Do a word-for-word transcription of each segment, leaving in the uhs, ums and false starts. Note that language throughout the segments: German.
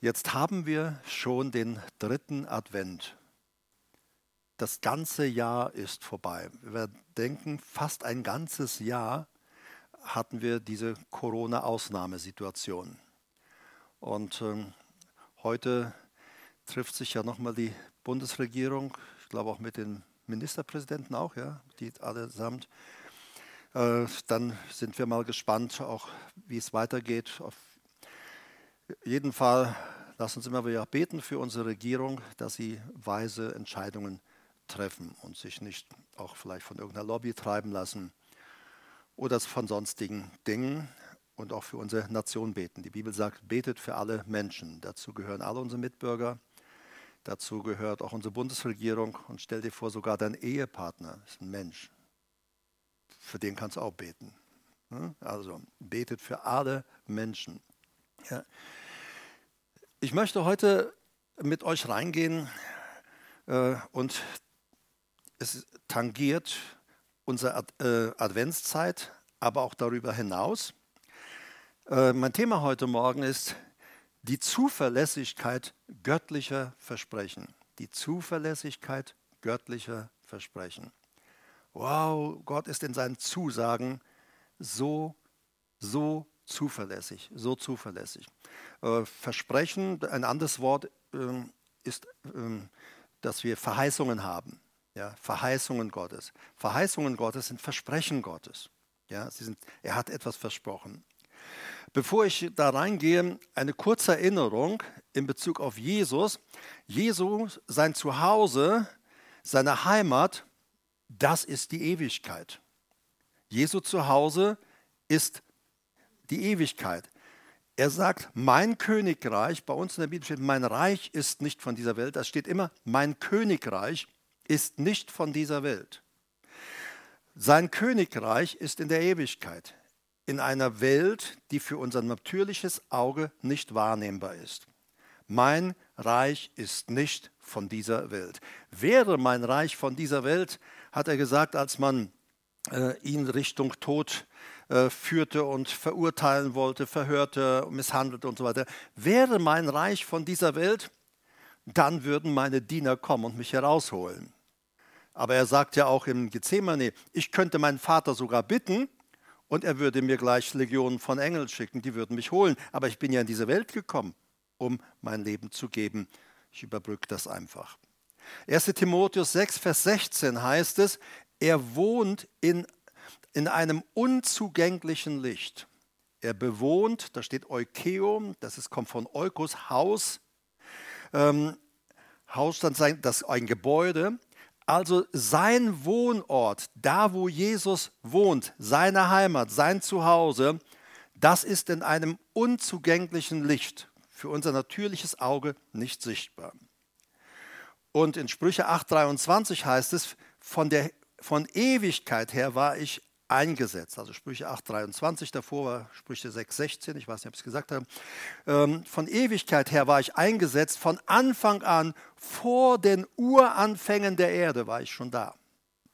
Jetzt haben wir schon den dritten Advent. Das ganze Jahr ist vorbei. Wir denken, fast ein ganzes Jahr hatten wir diese Corona-Ausnahmesituation. Und ähm, heute trifft sich ja nochmal die Bundesregierung, ich glaube auch mit den Ministerpräsidenten auch, ja, die allesamt. Äh, dann sind wir mal gespannt, auch wie es weitergeht. Auf jeden Fall, lass uns immer wieder beten für unsere Regierung, dass sie weise Entscheidungen treffen und sich nicht auch vielleicht von irgendeiner Lobby treiben lassen oder von sonstigen Dingen, und auch für unsere Nation beten. Die Bibel sagt, betet für alle Menschen. Dazu gehören alle unsere Mitbürger, dazu gehört auch unsere Bundesregierung, und stell dir vor, sogar dein Ehepartner ist ein Mensch. Für den kannst du auch beten. Also betet für alle Menschen. Ja. Ich möchte heute mit euch reingehen äh, und es tangiert unsere Ad, äh, Adventszeit, aber auch darüber hinaus. Äh, mein Thema heute Morgen ist die Zuverlässigkeit göttlicher Versprechen. Die Zuverlässigkeit göttlicher Versprechen. Wow, Gott ist in seinen Zusagen so, so zuverlässig, so zuverlässig. Äh, Versprechen, ein anderes Wort äh, ist, äh, dass wir Verheißungen haben. Ja, Verheißungen Gottes. Verheißungen Gottes sind Versprechen Gottes. Ja, sie sind, er hat etwas versprochen. Bevor ich da reingehe, eine kurze Erinnerung in Bezug auf Jesus. Jesus, sein Zuhause, seine Heimat, das ist die Ewigkeit. Jesu Zuhause ist die Ewigkeit. Er sagt, mein Königreich, bei uns in der Bibel steht, mein Reich ist nicht von dieser Welt. Da steht immer, mein Königreich ist nicht von dieser Welt. Sein Königreich ist in der Ewigkeit, in einer Welt, die für unser natürliches Auge nicht wahrnehmbar ist. Mein Reich ist nicht von dieser Welt. Wäre mein Reich von dieser Welt, hat er gesagt, als man äh, ihn Richtung Tod äh, führte und verurteilen wollte, verhörte, misshandelte und so weiter. Wäre mein Reich von dieser Welt, dann würden meine Diener kommen und mich herausholen. Aber er sagt ja auch im Gethsemane, ich könnte meinen Vater sogar bitten und er würde mir gleich Legionen von Engeln schicken, die würden mich holen. Aber ich bin ja in diese Welt gekommen, um mein Leben zu geben. Ich überbrücke das einfach. erster Timotheus sechs, Vers sechzehn heißt es, er wohnt in, in einem unzugänglichen Licht. Er bewohnt, da steht Eukeo, das ist, kommt von Eukos, Haus. Ähm, Haus, dann sein, das ein Gebäude. Also sein Wohnort, da wo Jesus wohnt, seine Heimat, sein Zuhause, das ist in einem unzugänglichen Licht, für unser natürliches Auge nicht sichtbar. Und in Sprüche acht, dreiundzwanzig heißt es, von, der, von Ewigkeit her war ich eingesetzt. Also Sprüche acht, dreiundzwanzig, davor war Sprüche sechs, sechzehn, ich weiß nicht, ob ich es gesagt habe. Ähm, von Ewigkeit her war ich eingesetzt, von Anfang an, vor den Uranfängen der Erde war ich schon da.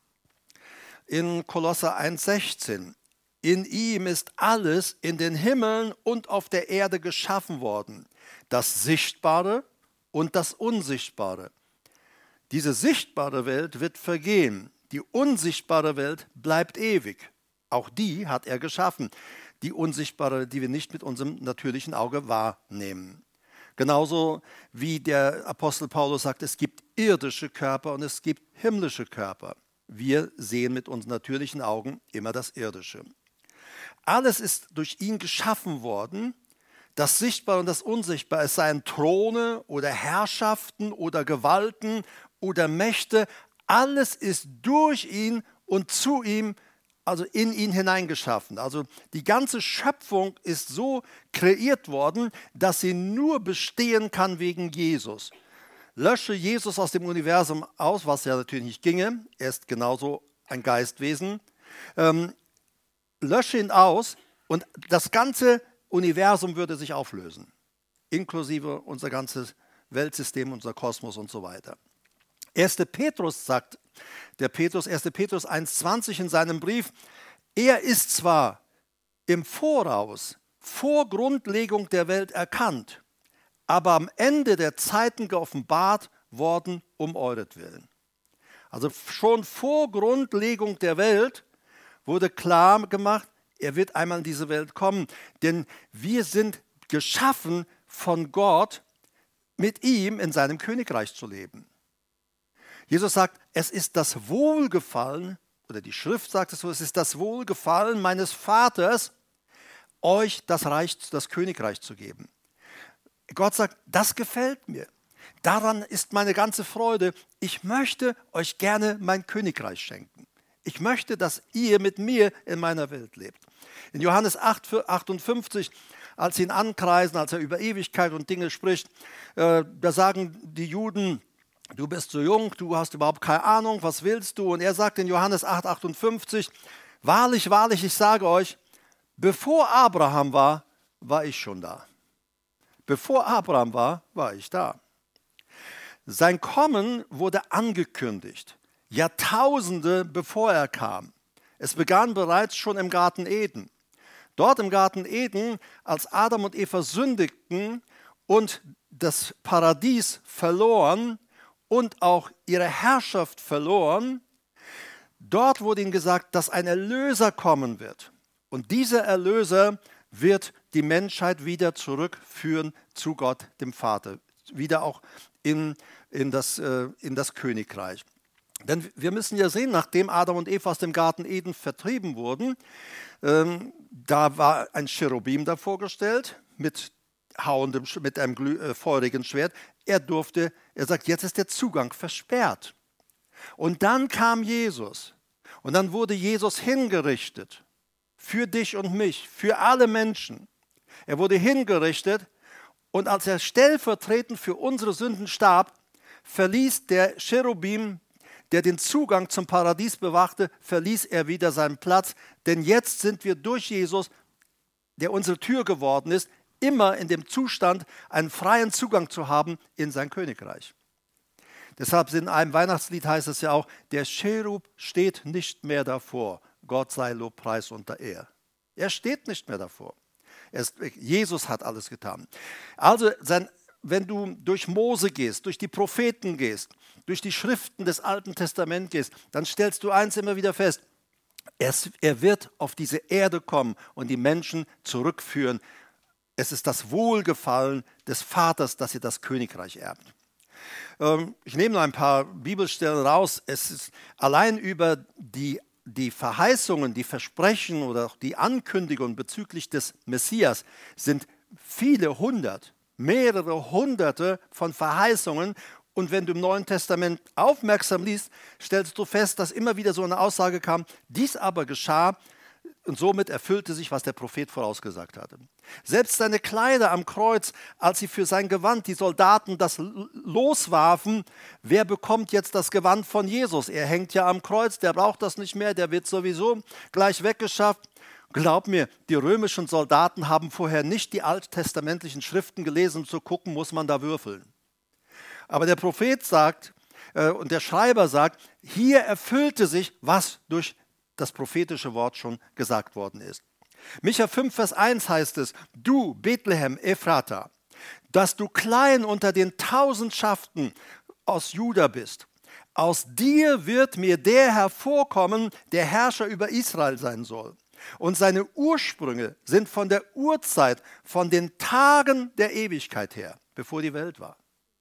In Kolosser eins, sechzehn, in ihm ist alles in den Himmeln und auf der Erde geschaffen worden, das Sichtbare und das Unsichtbare. Diese sichtbare Welt wird vergehen. Die unsichtbare Welt bleibt ewig. Auch die hat er geschaffen. Die unsichtbare, die wir nicht mit unserem natürlichen Auge wahrnehmen. Genauso wie der Apostel Paulus sagt, es gibt irdische Körper und es gibt himmlische Körper. Wir sehen mit unseren natürlichen Augen immer das Irdische. Alles ist durch ihn geschaffen worden. Das Sichtbare und das Unsichtbare, es seien Throne oder Herrschaften oder Gewalten oder Mächte, alles ist durch ihn und zu ihm, also in ihn hineingeschaffen. Also die ganze Schöpfung ist so kreiert worden, dass sie nur bestehen kann wegen Jesus. Lösche Jesus aus dem Universum aus, was ja natürlich nicht ginge, er ist genauso ein Geistwesen. Ähm, lösche ihn aus und das ganze Universum würde sich auflösen, inklusive unser ganzes Weltsystem, unser Kosmos und so weiter. erster Petrus sagt, der Petrus, erster Petrus eins, zwanzig in seinem Brief, er ist zwar im Voraus, vor Grundlegung der Welt erkannt, aber am Ende der Zeiten geoffenbart worden um euretwillen. Also schon vor Grundlegung der Welt wurde klar gemacht, er wird einmal in diese Welt kommen. Denn wir sind geschaffen von Gott, mit ihm in seinem Königreich zu leben. Jesus sagt, es ist das Wohlgefallen, oder die Schrift sagt es so, es ist das Wohlgefallen meines Vaters, euch das Reich, das Königreich zu geben. Gott sagt, das gefällt mir. Daran ist meine ganze Freude. Ich möchte euch gerne mein Königreich schenken. Ich möchte, dass ihr mit mir in meiner Welt lebt. In Johannes acht, achtundfünfzig, als sie ihn ankreisen, als er über Ewigkeit und Dinge spricht, äh, da sagen die Juden, du bist so jung, du hast überhaupt keine Ahnung, was willst du? Und er sagt in Johannes acht, achtundfünfzig, wahrlich, wahrlich, ich sage euch, bevor Abraham war, war ich schon da. Bevor Abraham war, war ich da. Sein Kommen wurde angekündigt, Jahrtausende bevor er kam. Es begann bereits schon im Garten Eden. Dort im Garten Eden, als Adam und Eva sündigten und das Paradies verloren und auch ihre Herrschaft verloren, dort wurde ihnen gesagt, dass ein Erlöser kommen wird. Und dieser Erlöser wird die Menschheit wieder zurückführen zu Gott, dem Vater, wieder auch in, in, das, äh, in das Königreich. Denn wir müssen ja sehen, nachdem Adam und Eva aus dem Garten Eden vertrieben wurden, ähm, da war ein Cherubim davor gestellt mit, hauendem, mit einem glüh, äh, feurigen Schwert. Er durfte, er sagt, jetzt ist der Zugang versperrt. Und dann kam Jesus und dann wurde Jesus hingerichtet für dich und mich, für alle Menschen. Er wurde hingerichtet und als er stellvertretend für unsere Sünden starb, verließ der Cherubim, der den Zugang zum Paradies bewachte, verließ er wieder seinen Platz. Denn jetzt sind wir durch Jesus, der unsere Tür geworden ist, immer in dem Zustand, einen freien Zugang zu haben in sein Königreich. Deshalb in einem Weihnachtslied heißt es ja auch, der Cherub steht nicht mehr davor, Gott sei Lob, Preis und Ehre. Er steht nicht mehr davor. Er ist, Jesus hat alles getan. Also sein wenn du durch Mose gehst, durch die Propheten gehst, durch die Schriften des Alten Testaments gehst, dann stellst du eins immer wieder fest, es, er wird auf diese Erde kommen und die Menschen zurückführen. Es ist das Wohlgefallen des Vaters, dass ihr das Königreich erbt. Ähm, ich nehme noch ein paar Bibelstellen raus. Es ist allein über die, die Verheißungen, die Versprechen oder auch die Ankündigungen bezüglich des Messias sind viele hundert. Mehrere hunderte von Verheißungen. Und wenn du im Neuen Testament aufmerksam liest, stellst du fest, dass immer wieder so eine Aussage kam, dies aber geschah und somit erfüllte sich, was der Prophet vorausgesagt hatte. Selbst seine Kleider am Kreuz, als sie für sein Gewand die Soldaten das loswarfen, wer bekommt jetzt das Gewand von Jesus? Er hängt ja am Kreuz, der braucht das nicht mehr, der wird sowieso gleich weggeschafft. Glaub mir, die römischen Soldaten haben vorher nicht die alttestamentlichen Schriften gelesen, um zu gucken, muss man da würfeln. Aber der Prophet sagt äh, und der Schreiber sagt, hier erfüllte sich, was durch das prophetische Wort schon gesagt worden ist. Micha fünf, Vers eins heißt es, du Bethlehem Ephrata, dass du klein unter den Tausendschaften aus Juda bist. Aus dir wird mir der hervorkommen, der Herrscher über Israel sein soll. Und seine Ursprünge sind von der Urzeit, von den Tagen der Ewigkeit her, bevor die Welt war.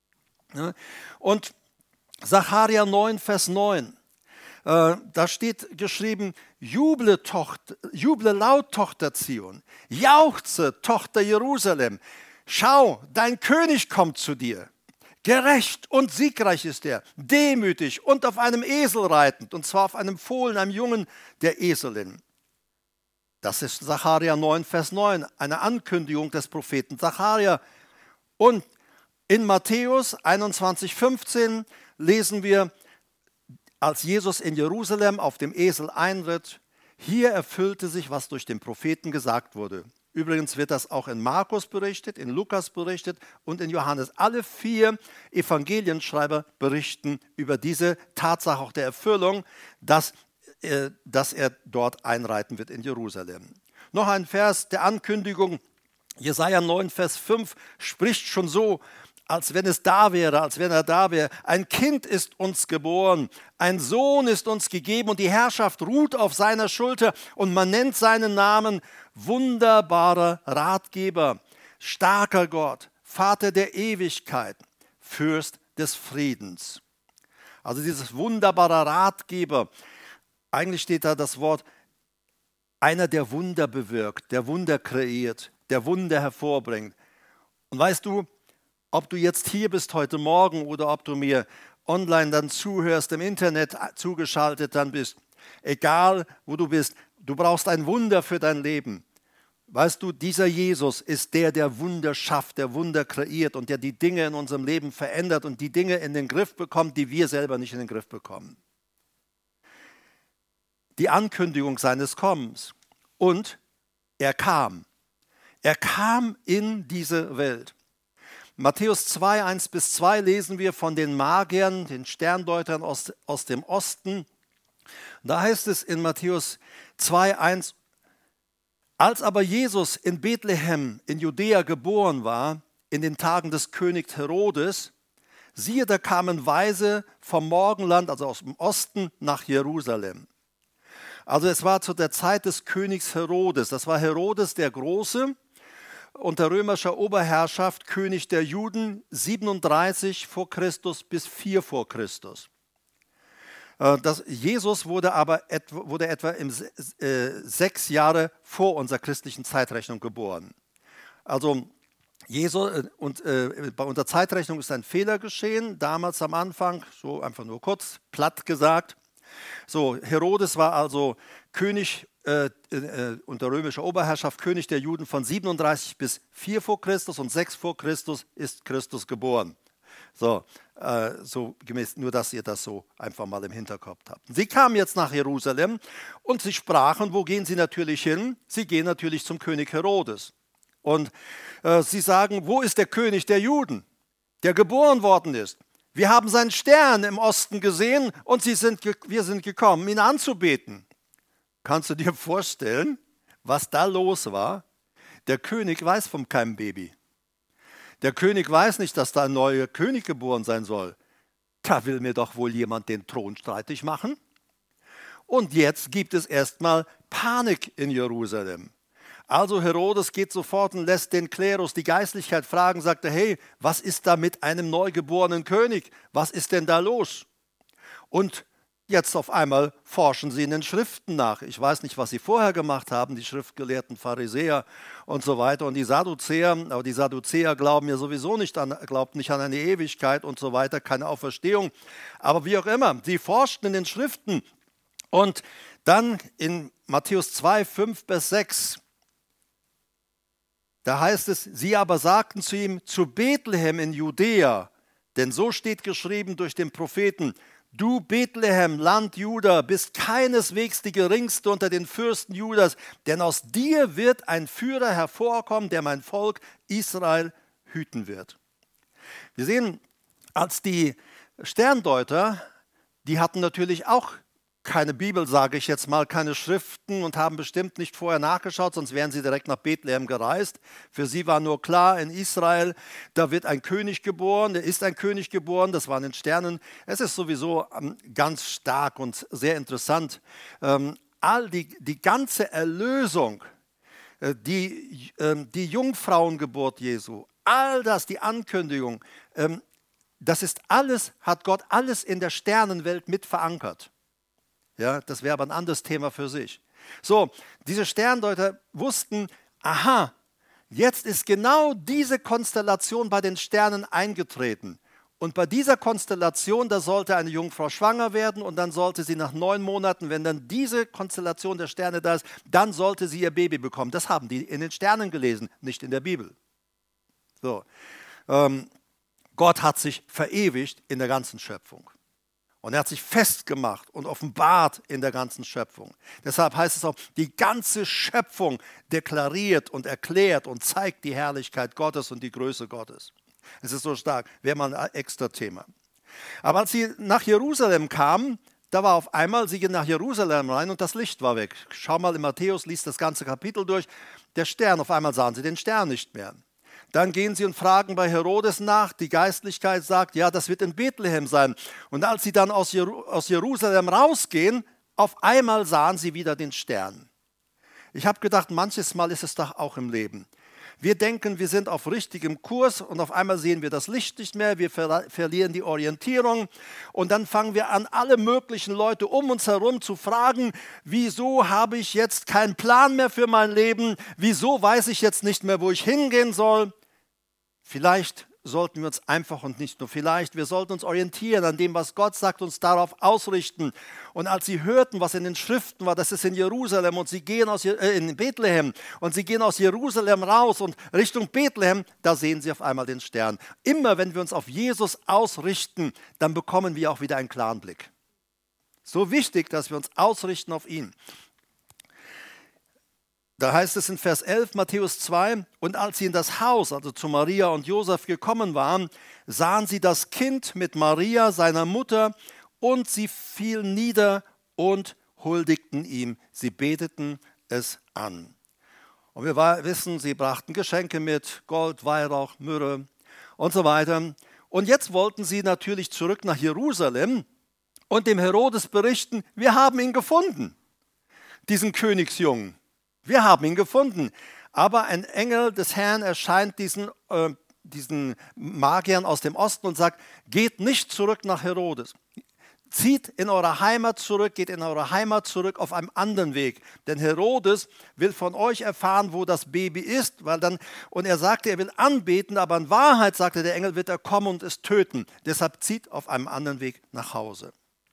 Und Sacharja neun, Vers neun, äh, da steht geschrieben, juble, Tochter, juble laut, Tochter Zion, jauchze, Tochter Jerusalem, schau, dein König kommt zu dir. Gerecht und siegreich ist er, demütig und auf einem Esel reitend, und zwar auf einem Fohlen, einem Jungen der Eselin. Das ist Sacharja neun, Vers neun, eine Ankündigung des Propheten Sacharja. Und in Matthäus einundzwanzig, fünfzehn lesen wir, als Jesus in Jerusalem auf dem Esel einritt, hier erfüllte sich, was durch den Propheten gesagt wurde. Übrigens wird das auch in Markus berichtet, in Lukas berichtet und in Johannes. Alle vier Evangelienschreiber berichten über diese Tatsache auch der Erfüllung, dass dass er dort einreiten wird in Jerusalem. Noch ein Vers der Ankündigung Jesaja neun, Vers fünf spricht schon so, als wenn es da wäre, als wenn er da wäre. Ein Kind ist uns geboren, ein Sohn ist uns gegeben und die Herrschaft ruht auf seiner Schulter und man nennt seinen Namen wunderbarer Ratgeber, starker Gott, Vater der Ewigkeit, Fürst des Friedens. Also dieses wunderbare Ratgeber, eigentlich steht da das Wort, einer, der Wunder bewirkt, der Wunder kreiert, der Wunder hervorbringt. Und weißt du, ob du jetzt hier bist heute Morgen oder ob du mir online dann zuhörst, im Internet zugeschaltet dann bist, egal wo du bist, du brauchst ein Wunder für dein Leben. Weißt du, dieser Jesus ist der, der Wunder schafft, der Wunder kreiert und der die Dinge in unserem Leben verändert und die Dinge in den Griff bekommt, die wir selber nicht in den Griff bekommen. Die Ankündigung seines Kommens. Und er kam. Er kam in diese Welt. Matthäus zwei, eins bis zwei lesen wir von den Magiern, den Sterndeutern aus, aus dem Osten. Da heißt es in Matthäus zwei, eins, als aber Jesus in Bethlehem in Judäa geboren war, in den Tagen des Königs Herodes, siehe, da kamen Weise vom Morgenland, also aus dem Osten, nach Jerusalem. Also es war zu der Zeit des Königs Herodes. Das war Herodes der Große, unter römischer Oberherrschaft, König der Juden, siebenunddreißig vor Christus bis vier vor Christus. Das, Jesus wurde aber etwa, wurde etwa im, äh, sechs Jahre vor unserer christlichen Zeitrechnung geboren. Also Jesus, und äh, bei unserer Zeitrechnung ist ein Fehler geschehen, damals am Anfang, so einfach nur kurz, platt gesagt. So, Herodes war also König äh, äh, unter römischer Oberherrschaft, König der Juden von siebenunddreißig bis vier vor Christus und sechs vor Christus ist Christus geboren. So, äh, so gemäß, nur dass ihr das so einfach mal im Hinterkopf habt. Sie kamen jetzt nach Jerusalem und sie sprachen, wo gehen sie natürlich hin? Sie gehen natürlich zum König Herodes. Und äh, sie sagen, wo ist der König der Juden, der geboren worden ist? Wir haben seinen Stern im Osten gesehen und sie sind, wir sind gekommen, ihn anzubeten. Kannst du dir vorstellen, was da los war? Der König weiß vom keinem Baby. Der König weiß nicht, dass da ein neuer König geboren sein soll. Da will mir doch wohl jemand den Thron streitig machen. Und jetzt gibt es erstmal Panik in Jerusalem. Also Herodes geht sofort und lässt den Klerus, die Geistlichkeit fragen, sagt er, hey, was ist da mit einem neugeborenen König? Was ist denn da los? Und jetzt auf einmal forschen sie in den Schriften nach. Ich weiß nicht, was sie vorher gemacht haben, die schriftgelehrten Pharisäer und so weiter. Und die Sadduzäer, aber die Sadduzäer glauben ja sowieso nicht an, glaubt nicht an eine Ewigkeit und so weiter, keine Auferstehung. Aber wie auch immer, sie forschten in den Schriften. Und dann in Matthäus zwei, fünf bis sechs, da heißt es, sie aber sagten zu ihm, zu Bethlehem in Judäa, denn so steht geschrieben durch den Propheten, du Bethlehem, Land Juda, bist keineswegs die geringste unter den Fürsten Judas, denn aus dir wird ein Führer hervorkommen, der mein Volk Israel hüten wird. Wir sehen, als die Sterndeuter, die hatten natürlich auch keine Bibel, sage ich jetzt mal, keine Schriften und haben bestimmt nicht vorher nachgeschaut, sonst wären sie direkt nach Bethlehem gereist. Für sie war nur klar, in Israel, da wird ein König geboren, da ist ein König geboren, das waren in Sternen. Es ist sowieso ganz stark und sehr interessant. Ähm, all die, die ganze Erlösung, äh, die, äh, die Jungfrauengeburt Jesu, all das, die Ankündigung, ähm, das ist alles, hat Gott alles in der Sternenwelt mit verankert. Ja, das wäre aber ein anderes Thema für sich. So, diese Sterndeuter wussten, aha, jetzt ist genau diese Konstellation bei den Sternen eingetreten. Und bei dieser Konstellation, da sollte eine Jungfrau schwanger werden und dann sollte sie nach neun Monaten, wenn dann diese Konstellation der Sterne da ist, dann sollte sie ihr Baby bekommen. Das haben die in den Sternen gelesen, nicht in der Bibel. So, ähm, Gott hat sich verewigt in der ganzen Schöpfung. Und er hat sich festgemacht und offenbart in der ganzen Schöpfung. Deshalb heißt es auch, die ganze Schöpfung deklariert und erklärt und zeigt die Herrlichkeit Gottes und die Größe Gottes. Es ist so stark, wäre mal ein extra Thema. Aber als sie nach Jerusalem kamen, da war auf einmal, sie gehen nach Jerusalem rein und das Licht war weg. Schau mal in Matthäus, liest das ganze Kapitel durch. Der Stern, auf einmal sahen sie den Stern nicht mehr. Dann gehen sie und fragen bei Herodes nach. Die Geistlichkeit sagt, ja, das wird in Bethlehem sein. Und als sie dann aus, Jer- aus Jerusalem rausgehen, auf einmal sahen sie wieder den Stern. Ich habe gedacht, manches Mal ist es doch auch im Leben. Wir denken, wir sind auf richtigem Kurs und auf einmal sehen wir das Licht nicht mehr, wir ver- verlieren die Orientierung und dann fangen wir an, alle möglichen Leute um uns herum zu fragen, wieso habe ich jetzt keinen Plan mehr für mein Leben, wieso weiß ich jetzt nicht mehr, wo ich hingehen soll. Vielleicht sollten wir uns einfach und nicht nur vielleicht, wir sollten uns orientieren an dem, was Gott sagt, uns darauf ausrichten. Und als sie hörten, was in den Schriften war, das ist in Jerusalem und sie gehen aus, äh, in Bethlehem und sie gehen aus Jerusalem raus und Richtung Bethlehem, da sehen sie auf einmal den Stern. Immer wenn wir uns auf Jesus ausrichten, dann bekommen wir auch wieder einen klaren Blick. So wichtig, dass wir uns ausrichten auf ihn. Da heißt es in Vers elf, Matthäus zwei, und als sie in das Haus, also zu Maria und Josef gekommen waren, sahen sie das Kind mit Maria, seiner Mutter, und sie fielen nieder und huldigten ihm. Sie beteten es an. Und wir wissen, sie brachten Geschenke mit, Gold, Weihrauch, Myrrhe und so weiter. Und jetzt wollten sie natürlich zurück nach Jerusalem und dem Herodes berichten, wir haben ihn gefunden, diesen Königsjungen. Wir haben ihn gefunden. Aber ein Engel des Herrn erscheint diesen, äh, diesen Magiern aus dem Osten und sagt, geht nicht zurück nach Herodes. Zieht in eure Heimat zurück, geht in eure Heimat zurück auf einem anderen Weg. Denn Herodes will von euch erfahren, wo das Baby ist. Weil dann, und er sagte, er will anbeten, aber in Wahrheit, sagte der Engel, wird er kommen und es töten. Deshalb zieht auf einem anderen Weg nach Hause.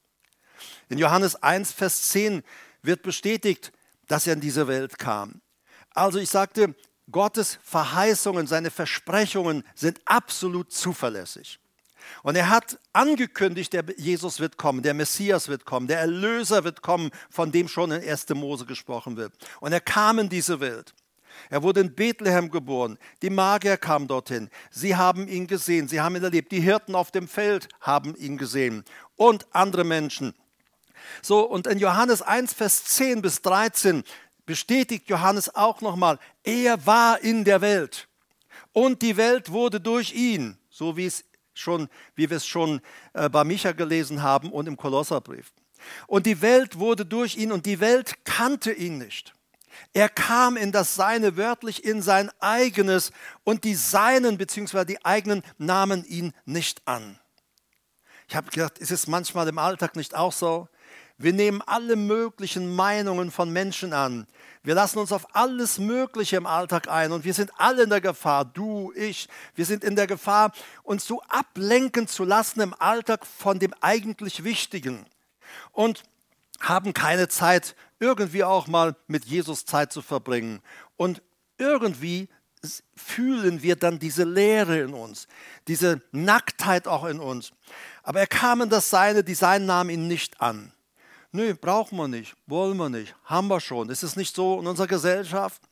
In Johannes eins, Vers zehn wird bestätigt, dass er in diese Welt kam. Also ich sagte, Gottes Verheißungen, seine Versprechungen sind absolut zuverlässig. Und er hat angekündigt, der Jesus wird kommen, der Messias wird kommen, der Erlöser wird kommen, von dem schon in erster Mose gesprochen wird. Und er kam in diese Welt. Er wurde in Bethlehem geboren. Die Magier kamen dorthin. Sie haben ihn gesehen, sie haben ihn erlebt. Die Hirten auf dem Feld haben ihn gesehen und andere Menschen. So, und in Johannes eins, Vers zehn bis dreizehn bestätigt Johannes auch nochmal, er war in der Welt und die Welt wurde durch ihn, so wie, es schon, wie wir es schon äh, bei Micha gelesen haben und im Kolosserbrief. Und die Welt wurde durch ihn und die Welt kannte ihn nicht. Er kam in das Seine, wörtlich in sein eigenes und die Seinen bzw. die eigenen nahmen ihn nicht an. Ich habe gedacht, ist es manchmal im Alltag nicht auch so? Wir nehmen alle möglichen Meinungen von Menschen an. Wir lassen uns auf alles Mögliche im Alltag ein und wir sind alle in der Gefahr, du, ich, wir sind in der Gefahr, uns so ablenken zu lassen im Alltag von dem eigentlich Wichtigen und haben keine Zeit, irgendwie auch mal mit Jesus Zeit zu verbringen. Und irgendwie fühlen wir dann diese Leere in uns, diese Nacktheit auch in uns. Aber er kam in das Seine, die Seinen nahmen ihn nicht an. Nö, brauchen wir nicht, wollen wir nicht, haben wir schon. Ist es nicht so in unserer Gesellschaft?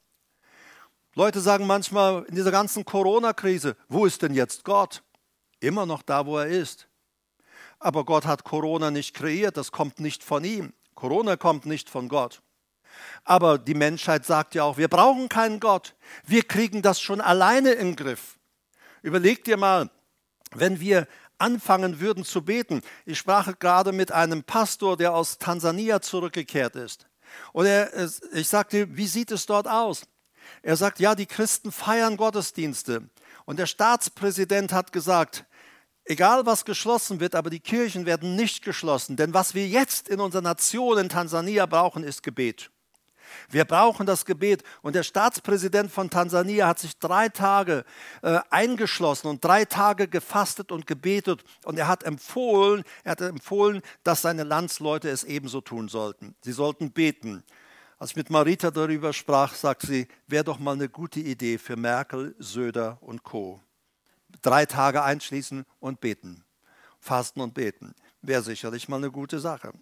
Leute sagen manchmal in dieser ganzen Corona-Krise, wo ist denn jetzt Gott? Immer noch da, wo er ist. Aber Gott hat Corona nicht kreiert, das kommt nicht von ihm. Corona kommt nicht von Gott. Aber die Menschheit sagt ja auch, wir brauchen keinen Gott. Wir kriegen das schon alleine im Griff. Überleg dir mal, wenn wir anfangen würden zu beten. Ich sprach gerade mit einem Pastor, der aus Tansania zurückgekehrt ist. Und er, ich sagte, wie sieht es dort aus? Er sagt, ja, die Christen feiern Gottesdienste. Und der Staatspräsident hat gesagt, egal was geschlossen wird, aber die Kirchen werden nicht geschlossen. Denn was wir jetzt in unserer Nation in Tansania brauchen, ist Gebet. Wir brauchen das Gebet. Und der Staatspräsident von Tansania hat sich drei Tage äh, eingeschlossen und drei Tage gefastet und gebetet. Und er hat empfohlen, er hat empfohlen, dass seine Landsleute es ebenso tun sollten. Sie sollten beten. Als ich mit Marita darüber sprach, sagt sie, wäre doch mal eine gute Idee für Merkel, Söder und Co. Drei Tage einschließen und beten. Fasten und beten. Wäre sicherlich mal eine gute Sache.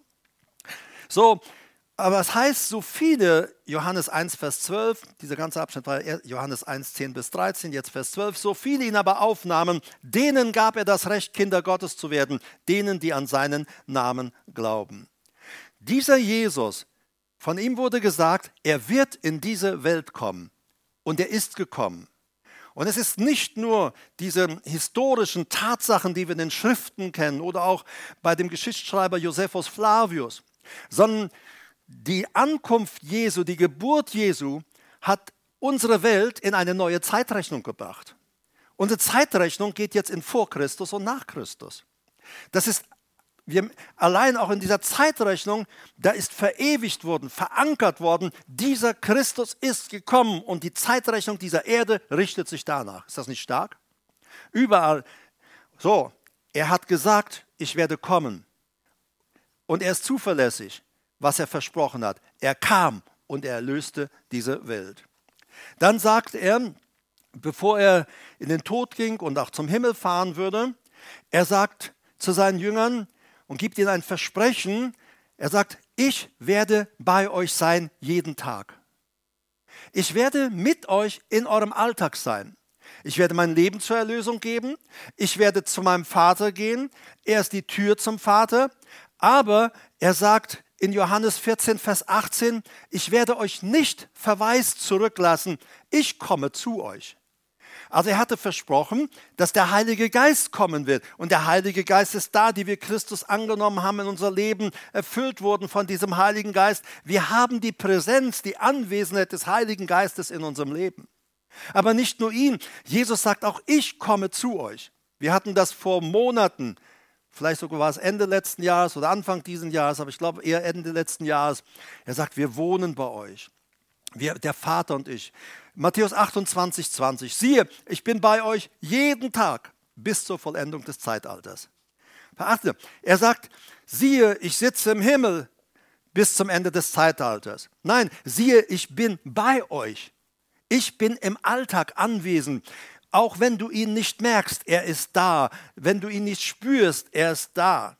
So, aber es heißt, so viele, Johannes eins, Vers zwölf, dieser ganze Abschnitt war Johannes eins, zehn bis dreizehn, jetzt Vers zwölf, so viele ihn aber aufnahmen, denen gab er das Recht, Kinder Gottes zu werden, denen, die an seinen Namen glauben. Dieser Jesus, von ihm wurde gesagt, er wird in diese Welt kommen. Und er ist gekommen. Und es ist nicht nur diese historischen Tatsachen, die wir in den Schriften kennen oder auch bei dem Geschichtsschreiber Josephus Flavius, sondern die Ankunft Jesu, die Geburt Jesu hat unsere Welt in eine neue Zeitrechnung gebracht. Unsere Zeitrechnung geht jetzt in vor Christus und nach Christus. Das ist Wir, allein auch in dieser Zeitrechnung, da ist verewigt worden, verankert worden, dieser Christus ist gekommen und die Zeitrechnung dieser Erde richtet sich danach. Ist das nicht stark? Überall. So, er hat gesagt, ich werde kommen. Und er ist zuverlässig, was er versprochen hat. Er kam und er erlöste diese Welt. Dann sagt er, bevor er in den Tod ging und auch zum Himmel fahren würde, er sagt zu seinen Jüngern, und gibt ihnen ein Versprechen. Er sagt, ich werde bei euch sein jeden Tag. Ich werde mit euch in eurem Alltag sein. Ich werde mein Leben zur Erlösung geben. Ich werde zu meinem Vater gehen. Er ist die Tür zum Vater. Aber er sagt in Johannes vierzehn, Vers achtzehn, ich werde euch nicht verwaist zurücklassen. Ich komme zu euch. Also er hatte versprochen, dass der Heilige Geist kommen wird. Und der Heilige Geist ist da, die wir Christus angenommen haben in unser Leben, erfüllt wurden von diesem Heiligen Geist. Wir haben die Präsenz, die Anwesenheit des Heiligen Geistes in unserem Leben. Aber nicht nur ihn. Jesus sagt auch, ich komme zu euch. Wir hatten das vor Monaten, vielleicht sogar war es Ende letzten Jahres oder Anfang dieses Jahres, aber ich glaube eher Ende letzten Jahres. Er sagt, wir wohnen bei euch. Wir, der Vater und ich. Matthäus achtundzwanzig, zwanzig. Siehe, ich bin bei euch jeden Tag bis zur Vollendung des Zeitalters. Verachte, er sagt, siehe, ich sitze im Himmel bis zum Ende des Zeitalters. Nein, siehe, ich bin bei euch. Ich bin im Alltag anwesend. Auch wenn du ihn nicht merkst, er ist da. Wenn du ihn nicht spürst, er ist da.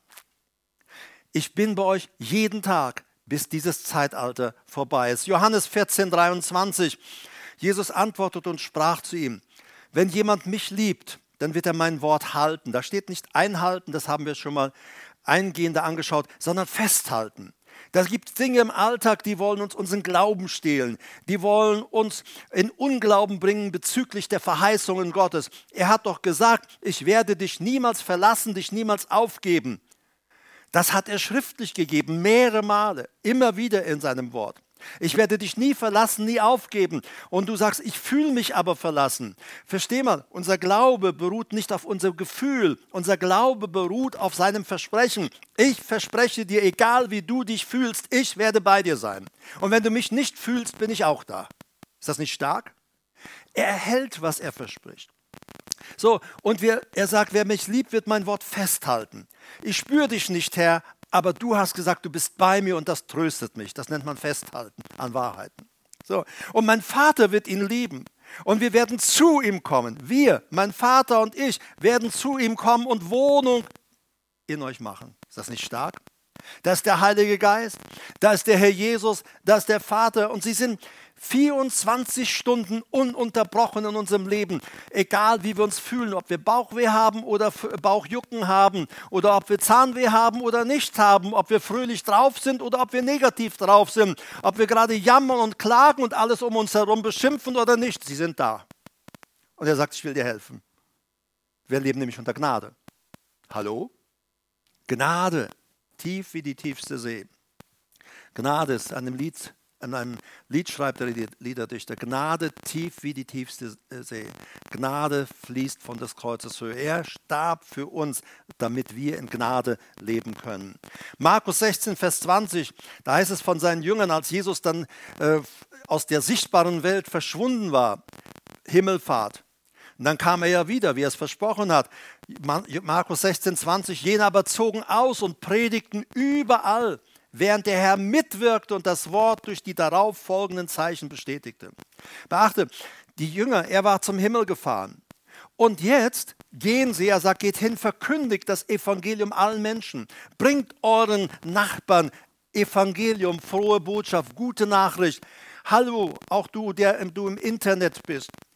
Ich bin bei euch jeden Tag, bis dieses Zeitalter vorbei ist. Johannes vierzehn, dreiundzwanzig. Jesus antwortete und sprach zu ihm, wenn jemand mich liebt, dann wird er mein Wort halten. Da steht nicht einhalten, das haben wir schon mal eingehender angeschaut, sondern festhalten. Da gibt es Dinge im Alltag, die wollen uns unseren Glauben stehlen. Die wollen uns in Unglauben bringen bezüglich der Verheißungen Gottes. Er hat doch gesagt, ich werde dich niemals verlassen, dich niemals aufgeben. Das hat er schriftlich gegeben, mehrere Male, immer wieder in seinem Wort. Ich werde dich nie verlassen, nie aufgeben. Und du sagst, ich fühle mich aber verlassen. Versteh mal, unser Glaube beruht nicht auf unserem Gefühl. Unser Glaube beruht auf seinem Versprechen. Ich verspreche dir, egal wie du dich fühlst, ich werde bei dir sein. Und wenn du mich nicht fühlst, bin ich auch da. Ist das nicht stark? Er hält, was er verspricht. So, und wir, er sagt, wer mich liebt, wird mein Wort festhalten. Ich spüre dich nicht, Herr, aber du hast gesagt, du bist bei mir und das tröstet mich. Das nennt man Festhalten an Wahrheiten. So. Und mein Vater wird ihn lieben. Und wir werden zu ihm kommen. Wir, mein Vater und ich, werden zu ihm kommen und Wohnung in euch machen. Ist das nicht stark? Da ist der Heilige Geist, da ist der Herr Jesus, da ist der Vater. Und sie sind vierundzwanzig Stunden ununterbrochen in unserem Leben. Egal wie wir uns fühlen, ob wir Bauchweh haben oder Bauchjucken haben oder ob wir Zahnweh haben oder nicht haben, ob wir fröhlich drauf sind oder ob wir negativ drauf sind, ob wir gerade jammern und klagen und alles um uns herum beschimpfen oder nicht. Sie sind da. Und er sagt, ich will dir helfen. Wir leben nämlich unter Gnade. Hallo? Gnade, tief wie die tiefste See. Gnade ist an dem Lied In einem Lied schreibt der Liederdichter, Gnade tief wie die tiefste See. Gnade fließt von des Kreuzes Höhe. Er starb für uns, damit wir in Gnade leben können. Markus sechzehn, Vers zwanzig, da heißt es von seinen Jüngern, als Jesus dann äh, aus der sichtbaren Welt verschwunden war, Himmelfahrt. Und dann kam er ja wieder, wie er es versprochen hat. Markus sechzehn, zwanzig, jene aber zogen aus und predigten überall, während der Herr mitwirkte und das Wort durch die darauf folgenden Zeichen bestätigte. Beachte, die Jünger, er war zum Himmel gefahren. Und jetzt gehen sie, er sagt, geht hin, verkündigt das Evangelium allen Menschen. Bringt euren Nachbarn Evangelium, frohe Botschaft, gute Nachricht. Hallo, auch du, der du im Internet bist.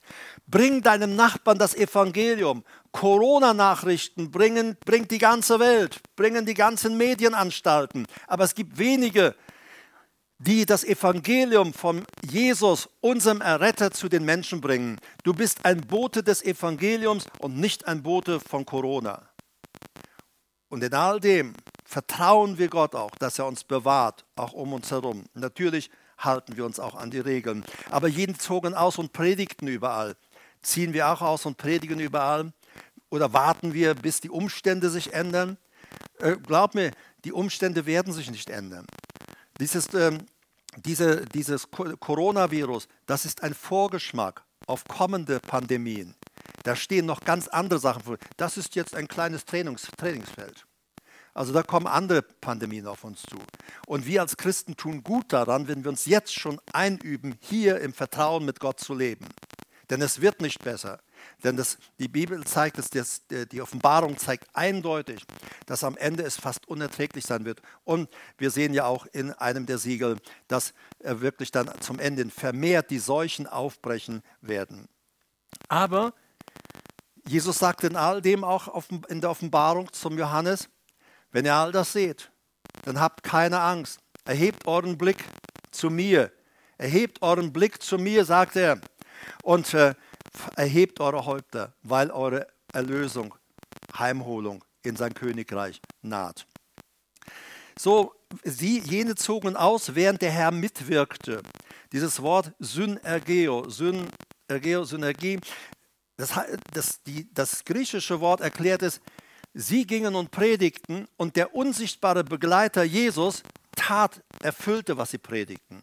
Bring deinem Nachbarn das Evangelium. Corona-Nachrichten bringen, bringt die ganze Welt, bringen die ganzen Medienanstalten. Aber es gibt wenige, die das Evangelium von Jesus, unserem Erretter, zu den Menschen bringen. Du bist ein Bote des Evangeliums und nicht ein Bote von Corona. Und in all dem vertrauen wir Gott auch, dass er uns bewahrt, auch um uns herum. Natürlich halten wir uns auch an die Regeln. Aber jeden zogen aus und predigten überall. Ziehen wir auch aus und predigen überall? Oder warten wir, bis die Umstände sich ändern? Äh, glaub mir, die Umstände werden sich nicht ändern. Dieses, ähm, diese, dieses Coronavirus, das ist ein Vorgeschmack auf kommende Pandemien. Da stehen noch ganz andere Sachen vor. Das ist jetzt ein kleines Trainings, Trainingsfeld. Also da kommen andere Pandemien auf uns zu. Und wir als Christen tun gut daran, wenn wir uns jetzt schon einüben, hier im Vertrauen mit Gott zu leben. Denn es wird nicht besser. Denn das, die Bibel zeigt es, das, die Offenbarung zeigt eindeutig, dass am Ende es fast unerträglich sein wird. Und wir sehen ja auch in einem der Siegel, dass äh, wirklich dann zum Ende vermehrt die Seuchen aufbrechen werden. Aber Jesus sagt in all dem auch in der Offenbarung zum Johannes, wenn ihr all das seht, dann habt keine Angst. Erhebt euren Blick zu mir. Erhebt euren Blick zu mir, sagt er. Und äh, erhebt eure Häupter, weil eure Erlösung, Heimholung in sein Königreich naht. So, sie, jene zogen aus, während der Herr mitwirkte. Dieses Wort Synergeo, Synergeo, Synergie, das, das, die, das griechische Wort erklärt es, sie gingen und predigten und der unsichtbare Begleiter Jesus tat, erfüllte, was sie predigten.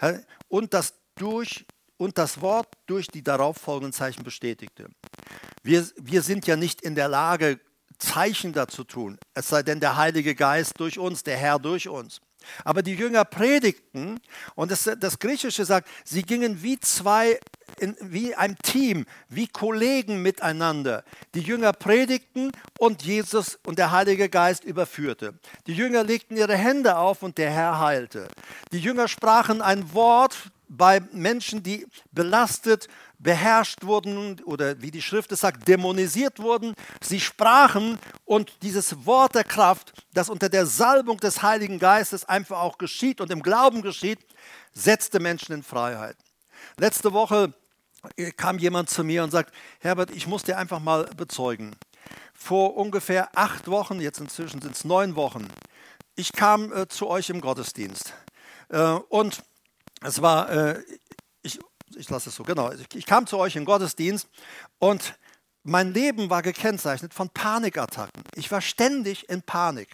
Und das durch und das Wort durch die darauffolgenden Zeichen bestätigte. Wir, wir sind ja nicht in der Lage, Zeichen dazu tun, es sei denn der Heilige Geist durch uns, der Herr durch uns. Aber die Jünger predigten und das, das Griechische sagt, sie gingen wie zwei, in, wie ein Team, wie Kollegen miteinander. Die Jünger predigten und Jesus und der Heilige Geist überführte. Die Jünger legten ihre Hände auf und der Herr heilte. Die Jünger sprachen ein Wort bei Menschen, die belastet, beherrscht wurden oder wie die Schrift es sagt, dämonisiert wurden. Sie sprachen und dieses Wort der Kraft, das unter der Salbung des Heiligen Geistes einfach auch geschieht und im Glauben geschieht, setzte Menschen in Freiheit. Letzte Woche kam jemand zu mir und sagt, Herbert, ich muss dir einfach mal bezeugen. Vor ungefähr acht Wochen, jetzt inzwischen sind es neun Wochen, ich kam äh, zu euch im Gottesdienst äh, und es war, äh, ich, ich lasse es so, genau, ich, ich kam zu euch im Gottesdienst und mein Leben war gekennzeichnet von Panikattacken. Ich war ständig in Panik.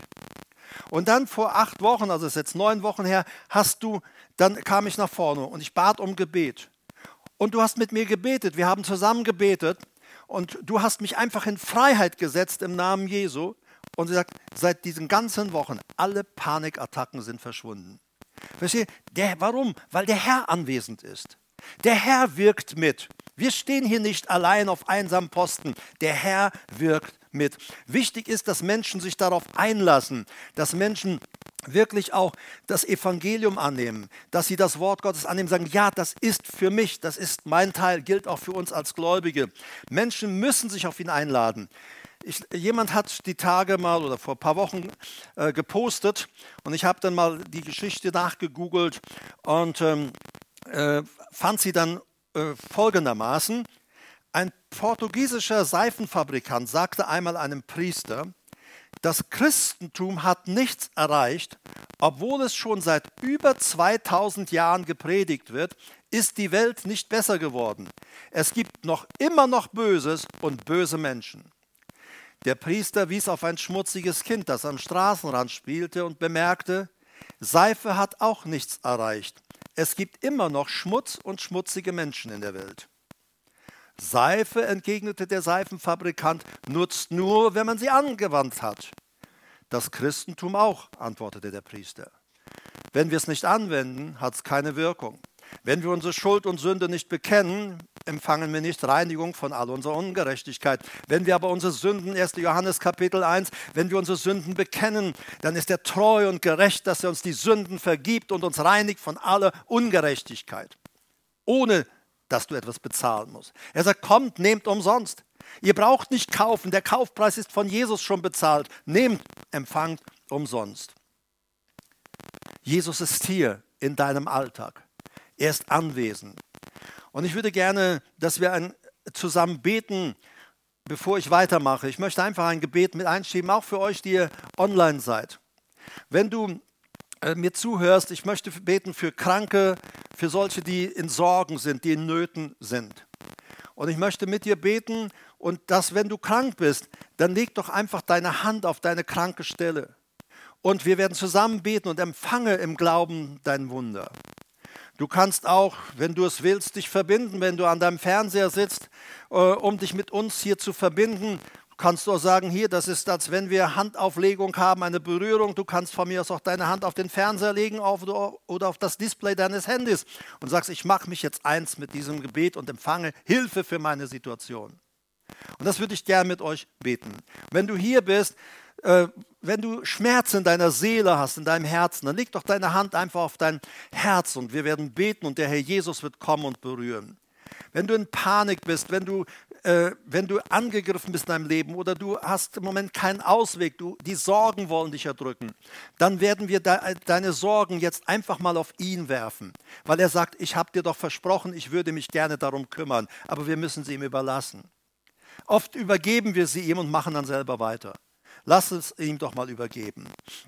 Und dann vor acht Wochen, also es ist jetzt neun Wochen her, hast du, dann kam ich nach vorne und ich bat um Gebet. Und du hast mit mir gebetet, wir haben zusammen gebetet und du hast mich einfach in Freiheit gesetzt im Namen Jesu und sie sagt, seit diesen ganzen Wochen, alle Panikattacken sind verschwunden. Versteht? Der, warum? Weil der Herr anwesend ist. Der Herr wirkt mit. Wir stehen hier nicht allein auf einsamen Posten. Der Herr wirkt mit. Wichtig ist, dass Menschen sich darauf einlassen, dass Menschen wirklich auch das Evangelium annehmen, dass sie das Wort Gottes annehmen, sagen, ja, das ist für mich, das ist mein Teil, gilt auch für uns als Gläubige. Menschen müssen sich auf ihn einladen. Ich, jemand hat die Tage mal oder vor ein paar Wochen äh, gepostet und ich habe dann mal die Geschichte nachgegoogelt und ähm, äh, fand sie dann äh, folgendermaßen. Ein portugiesischer Seifenfabrikant sagte einmal einem Priester, das Christentum hat nichts erreicht, obwohl es schon seit über zweitausend Jahren gepredigt wird, ist die Welt nicht besser geworden. Es gibt noch immer noch Böses und böse Menschen. Der Priester wies auf ein schmutziges Kind, das am Straßenrand spielte und bemerkte, Seife hat auch nichts erreicht. Es gibt immer noch Schmutz und schmutzige Menschen in der Welt. Seife, entgegnete der Seifenfabrikant, nutzt nur, wenn man sie angewandt hat. Das Christentum auch, antwortete der Priester. Wenn wir es nicht anwenden, hat es keine Wirkung. Wenn wir unsere Schuld und Sünde nicht bekennen, empfangen wir nicht Reinigung von all unserer Ungerechtigkeit. Wenn wir aber unsere Sünden, erster Johannes Kapitel eins, wenn wir unsere Sünden bekennen, dann ist er treu und gerecht, dass er uns die Sünden vergibt und uns reinigt von aller Ungerechtigkeit. Ohne dass du etwas bezahlen musst. Er sagt, kommt, nehmt umsonst. Ihr braucht nicht kaufen, der Kaufpreis ist von Jesus schon bezahlt. Nehmt, empfangt umsonst. Jesus ist hier in deinem Alltag. Er ist anwesend. Und ich würde gerne, dass wir ein, zusammen beten, bevor ich weitermache. Ich möchte einfach ein Gebet mit einschieben, auch für euch, die ihr online seid. Wenn du äh, mir zuhörst, ich möchte beten für Kranke, für solche, die in Sorgen sind, die in Nöten sind. Und ich möchte mit dir beten und dass, wenn du krank bist, dann leg doch einfach deine Hand auf deine kranke Stelle. Und wir werden zusammen beten und empfange im Glauben dein Wunder. Du kannst auch, wenn du es willst, dich verbinden, wenn du an deinem Fernseher sitzt, äh, um dich mit uns hier zu verbinden. Du kannst auch sagen, hier, das ist, als wenn wir Handauflegung haben, eine Berührung. Du kannst von mir aus auch deine Hand auf den Fernseher legen auf, oder auf das Display deines Handys und sagst, ich mache mich jetzt eins mit diesem Gebet und empfange Hilfe für meine Situation. Und das würde ich gerne mit euch beten. Wenn du hier bist, äh, wenn du Schmerz in deiner Seele hast, in deinem Herzen, dann leg doch deine Hand einfach auf dein Herz und wir werden beten und der Herr Jesus wird kommen und berühren. Wenn du in Panik bist, wenn du, äh, wenn du angegriffen bist in deinem Leben oder du hast im Moment keinen Ausweg, du, die Sorgen wollen dich erdrücken, dann werden wir de, deine Sorgen jetzt einfach mal auf ihn werfen, weil er sagt, ich habe dir doch versprochen, ich würde mich gerne darum kümmern, aber wir müssen sie ihm überlassen. Oft übergeben wir sie ihm und machen dann selber weiter. Lass es ihm doch mal übergeben.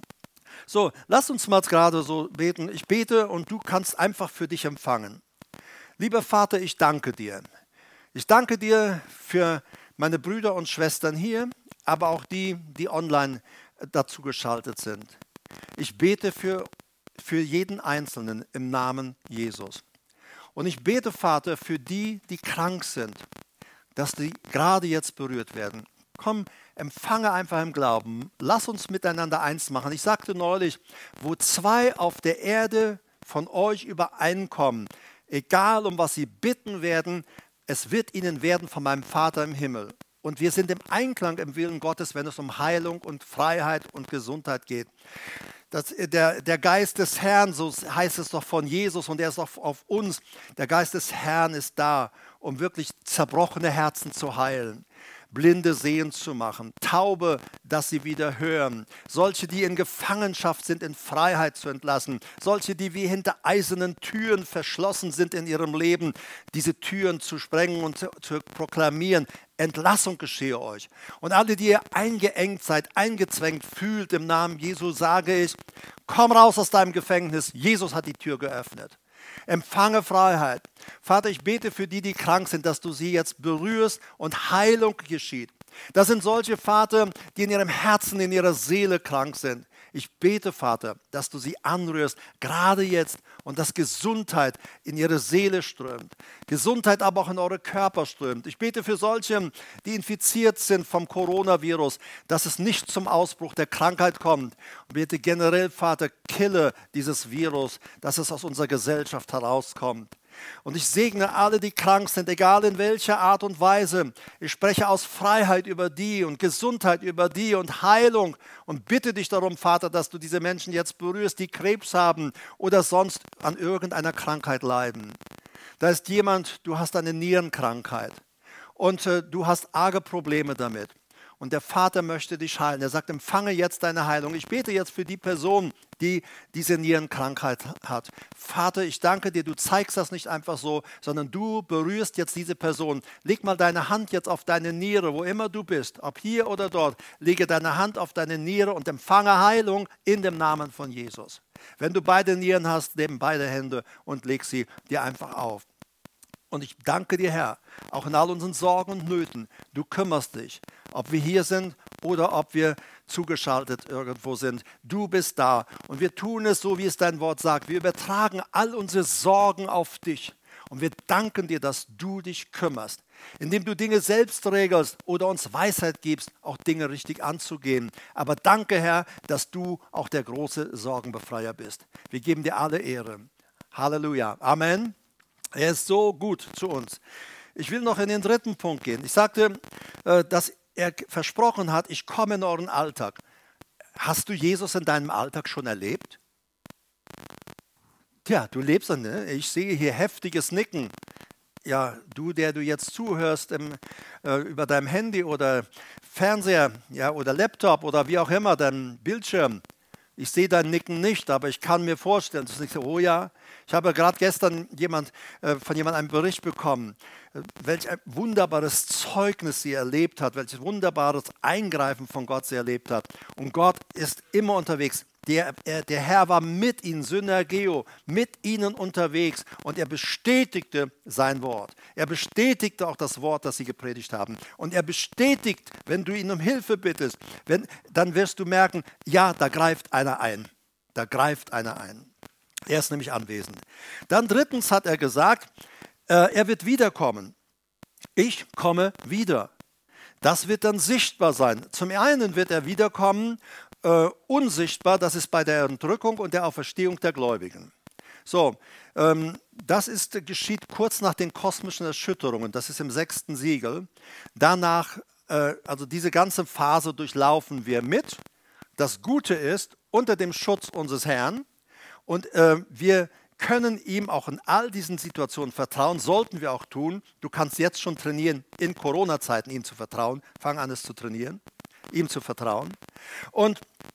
So, lass uns mal gerade so beten. Ich bete und du kannst einfach für dich empfangen. Lieber Vater, ich danke dir. Ich danke dir für meine Brüder und Schwestern hier, aber auch die, die online dazu geschaltet sind. Ich bete für, für jeden Einzelnen im Namen Jesus. Und ich bete, Vater, für die, die krank sind, dass die gerade jetzt berührt werden. Komm, empfange einfach im Glauben. Lass uns miteinander eins machen. Ich sagte neulich, wo zwei auf der Erde von euch übereinkommen, egal um was sie bitten werden, es wird ihnen werden von meinem Vater im Himmel. Und wir sind im Einklang im Willen Gottes, wenn es um Heilung und Freiheit und Gesundheit geht. Das, der, der Geist des Herrn, so heißt es doch von Jesus und er ist auch auf uns, der Geist des Herrn ist da, um wirklich zerbrochene Herzen zu heilen. Blinde sehend zu machen, Taube, dass sie wieder hören, solche, die in Gefangenschaft sind, in Freiheit zu entlassen, solche, die wie hinter eisernen Türen verschlossen sind in ihrem Leben, diese Türen zu sprengen und zu, zu proklamieren, Entlassung geschehe euch. Und alle, die ihr eingeengt seid, eingezwängt fühlt, im Namen Jesu sage ich, komm raus aus deinem Gefängnis, Jesus hat die Tür geöffnet. Empfange Freiheit. Vater, ich bete für die, die krank sind, dass du sie jetzt berührst und Heilung geschieht. Das sind solche, Vater, die in ihrem Herzen, in ihrer Seele krank sind. Ich bete, Vater, dass du sie anrührst, gerade jetzt, und dass Gesundheit in ihre Seele strömt. Gesundheit aber auch in eure Körper strömt. Ich bete für solche, die infiziert sind vom Coronavirus, dass es nicht zum Ausbruch der Krankheit kommt. Und bete generell, Vater, kille dieses Virus, dass es aus unserer Gesellschaft herauskommt. Und ich segne alle, die krank sind, egal in welcher Art und Weise. Ich spreche aus Freiheit über die und Gesundheit über die und Heilung und bitte dich darum, Vater, dass du diese Menschen jetzt berührst, die Krebs haben oder sonst an irgendeiner Krankheit leiden. Da ist jemand, du hast eine Nierenkrankheit und äh, du hast arge Probleme damit. Und der Vater möchte dich heilen. Er sagt, empfange jetzt deine Heilung. Ich bete jetzt für die Person, die diese Nierenkrankheit hat. Vater, ich danke dir, du zeigst das nicht einfach so, sondern du berührst jetzt diese Person. Leg mal deine Hand jetzt auf deine Niere, wo immer du bist, ob hier oder dort. Lege deine Hand auf deine Niere und empfange Heilung in dem Namen von Jesus. Wenn du beide Nieren hast, nimm beide Hände und leg sie dir einfach auf. Und ich danke dir, Herr, auch in all unseren Sorgen und Nöten, du kümmerst dich, ob wir hier sind oder ob wir zugeschaltet irgendwo sind. Du bist da und wir tun es so, wie es dein Wort sagt. Wir übertragen all unsere Sorgen auf dich und wir danken dir, dass du dich kümmerst, indem du Dinge selbst regelst oder uns Weisheit gibst, auch Dinge richtig anzugehen. Aber danke, Herr, dass du auch der große Sorgenbefreier bist. Wir geben dir alle Ehre. Halleluja. Amen. Er ist so gut zu uns. Ich will noch in den dritten Punkt gehen. Ich sagte, dass er versprochen hat, ich komme in euren Alltag. Hast du Jesus in deinem Alltag schon erlebt? Tja, du lebst, ne? Ich sehe hier heftiges Nicken. ja, du, der du jetzt zuhörst im, äh, über deinem Handy oder Fernseher, ja, oder Laptop oder wie auch immer, dein Bildschirm. Ich sehe dein Nicken nicht, aber ich kann mir vorstellen, dass ich so, oh ja, ich habe gerade gestern jemand, äh, von jemandem einen Bericht bekommen, äh, welch ein wunderbares Zeugnis sie erlebt hat, welches wunderbares Eingreifen von Gott sie erlebt hat. Und Gott ist immer unterwegs. Der, er, der Herr war mit ihnen, Synergeo, mit ihnen unterwegs und er bestätigte sein Wort. Er bestätigte auch das Wort, das sie gepredigt haben. Und er bestätigt, wenn du ihn um Hilfe bittest, wenn, dann wirst du merken, ja, da greift einer ein. Da greift einer ein. Er ist nämlich anwesend. Dann drittens hat er gesagt, äh, er wird wiederkommen. Ich komme wieder. Das wird dann sichtbar sein. Zum einen wird er wiederkommen, äh, unsichtbar, das ist bei der Entrückung und der Auferstehung der Gläubigen. So, ähm, das ist, geschieht kurz nach den kosmischen Erschütterungen, das ist im sechsten Siegel. Danach, äh, also diese ganze Phase durchlaufen wir mit. Das Gute ist, unter dem Schutz unseres Herrn und äh, wir können ihm auch in all diesen Situationen vertrauen, sollten wir auch tun. Du kannst jetzt schon trainieren, in Corona-Zeiten ihm zu vertrauen. Fang an, es zu trainieren, ihm zu vertrauen. Und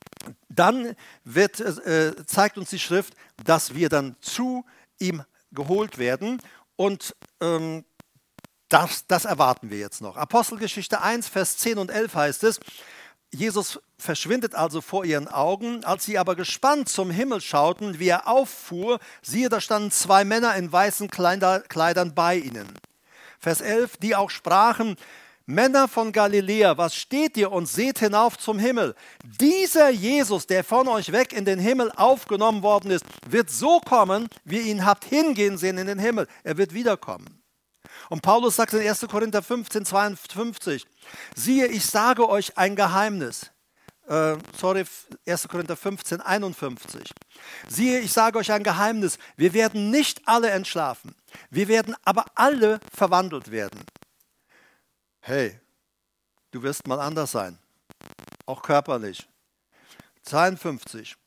dann wird, äh, zeigt uns die Schrift, dass wir dann zu ihm geholt werden. Und ähm, das, das erwarten wir jetzt noch. Apostelgeschichte eins, Vers zehn und elf heißt es, Jesus verschwindet also vor ihren Augen, als sie aber gespannt zum Himmel schauten, wie er auffuhr, siehe, da standen zwei Männer in weißen Kleidern bei ihnen. Vers elf, die auch sprachen, Männer von Galiläa, was steht ihr und seht hinauf zum Himmel? Dieser Jesus, der von euch weg in den Himmel aufgenommen worden ist, wird so kommen, wie ihr ihn habt hingehen sehen in den Himmel. Er wird wiederkommen. Und Paulus sagt in erster Korinther fünfzehn, zweiundfünfzig, siehe, ich sage euch ein Geheimnis. Äh, sorry, erster Korinther fünfzehn, einundfünfzig. Siehe, ich sage euch ein Geheimnis. Wir werden nicht alle entschlafen. Wir werden aber alle verwandelt werden. Hey, du wirst mal anders sein. Auch körperlich. zweiundfünfzig.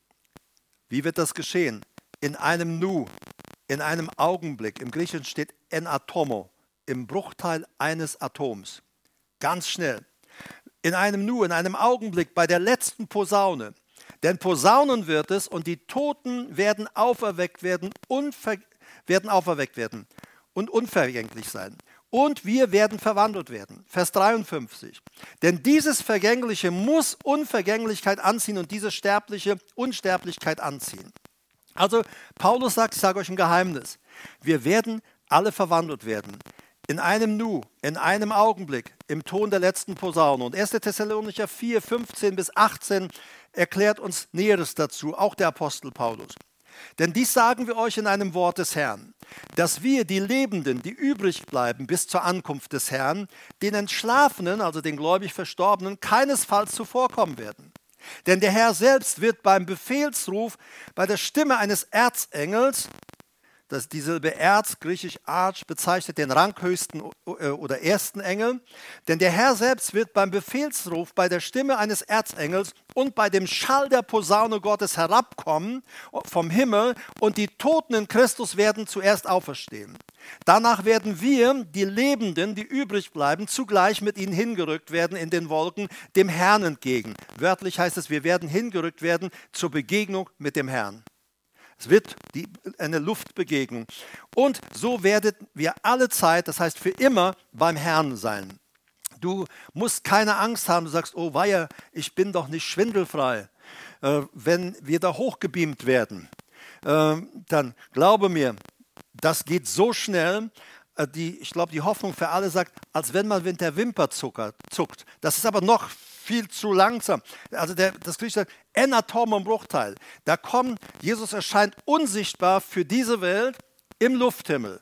Wie wird das geschehen? In einem Nu, in einem Augenblick. Im Griechischen steht en atomo. Im Bruchteil eines Atoms. Ganz schnell. In einem Nu, in einem Augenblick, bei der letzten Posaune. Denn Posaunen wird es und die Toten werden auferweckt werden, unver werden auferweckt werden und unvergänglich sein. Und wir werden verwandelt werden. Vers dreiundfünfzig. Denn dieses Vergängliche muss Unvergänglichkeit anziehen und dieses Sterbliche Unsterblichkeit anziehen. Also Paulus sagt, ich sage euch ein Geheimnis. Wir werden alle verwandelt werden. In einem Nu, in einem Augenblick, im Ton der letzten Posaune. Und erster Thessalonicher vier, fünfzehn bis achtzehn erklärt uns Näheres dazu, auch der Apostel Paulus. Denn dies sagen wir euch in einem Wort des Herrn, dass wir, die Lebenden, die übrig bleiben bis zur Ankunft des Herrn, den Entschlafenen, also den gläubig Verstorbenen, keinesfalls zuvorkommen werden. Denn der Herr selbst wird beim Befehlsruf, bei der Stimme eines Erzengels, das die Silbe Erz, griechisch Arch, bezeichnet den ranghöchsten oder ersten Engel. Denn der Herr selbst wird beim Befehlsruf, bei der Stimme eines Erzengels und bei dem Schall der Posaune Gottes herabkommen vom Himmel und die Toten in Christus werden zuerst auferstehen. Danach werden wir, die Lebenden, die übrig bleiben, zugleich mit ihnen hingerückt werden in den Wolken, dem Herrn entgegen. Wörtlich heißt es, wir werden hingerückt werden zur Begegnung mit dem Herrn. Es wird die, eine Luftbegegnung. Und so werdet wir alle Zeit, das heißt für immer, beim Herrn sein. Du musst keine Angst haben, du sagst, oh weia, ich bin doch nicht schwindelfrei. Äh, wenn wir da hochgebeamt werden, äh, dann glaube mir, das geht so schnell. Äh, die, ich glaube, die Hoffnung für alle sagt, als wenn man mit der Wimper zuckt. Das ist aber noch viel zu langsam. Also der, das Griechische sagt, en atomum Bruchteil. Da kommt, Jesus erscheint unsichtbar für diese Welt im Lufthimmel.